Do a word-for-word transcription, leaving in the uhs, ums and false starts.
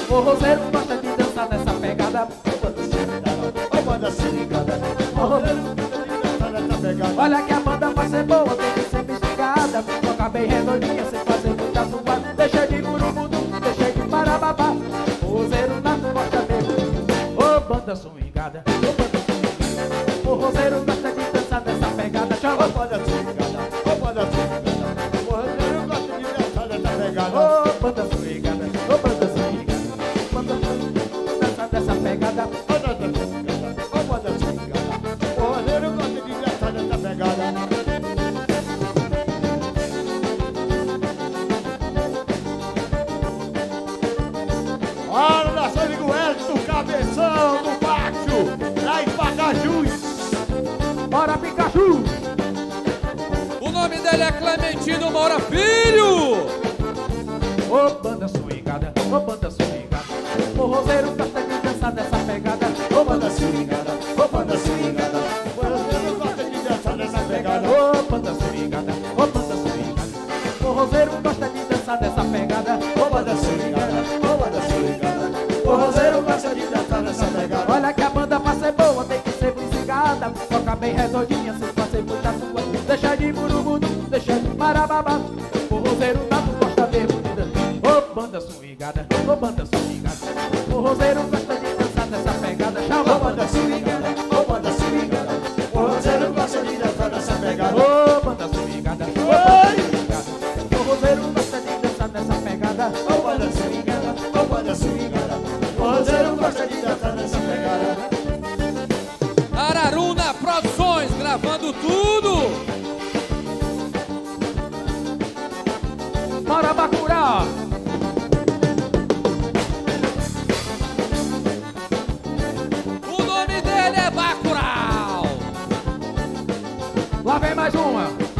Forrozeiro gosta de dançar nessa pegada. Ô banda se ligada, forrozeiro gosta de dançar nessa pegada. Olha que a banda pra ser boa tem que ser mistigada. Toca bem redondinha sem fazer muita zoada. Deixa de murubudu, deixa de parababá. Forrozeiro nato gosta mesmo. Ô banda swingada, ô banda swingada. Forrozeiro gosta de dançar nessa pegada. Chama. Ô banda se ligada, ô banda se ligada, forrozeiro gosta de dançar nessa pegada. Ô banda swingada, ô banda swingada. Banda swingada, dançar nessa pegada. Ô banda se ligada, ô banda se ligada, forrozeiro gosta de dançar nessa pegada. Olha, nosso amigo Elton, cabeção do baixo, lá em Pacajus. Bora, Pikachu! O nome dele é Clementino Moura Filho. Ô banda swingada, ô banda swingada. Forrozeiro gosta de dançar nessa pegada. Ô banda swingada, ô banda swingada. Forrozeiro gosta de dançar nessa pegada. Ô banda swingada, ô banda swingada. Forrozeiro gosta de dançar nessa pegada. Ô banda swingada, ô banda swingada. Forrozeiro gosta de dançar nessa pegada. Olha que a banda pra ser boa tem que ser musicada. Toca bem redondinha sem fazer muita sua. Deixa de murubudu, deixa de marababá. Forrozeiro nato gosta mesmo de dançar. Ô banda swingada, ô banda swingada. Forrozeiro gosta de dançar nessa pegada. Chama. Ô banda swingada, ô banda swingada, forrozeiro gosta de dançar nessa pegada. Ô banda swingada, ô banda swingada. Forrozeiro gosta de dançar nessa pegada. Ô banda swingada, ô banda swingada, forrozeiro gosta de dançar nessa pegada. Araruna Produções, gravando tudo. Bora Bacurau! O nome dele é Bacurau. Lá vem mais uma.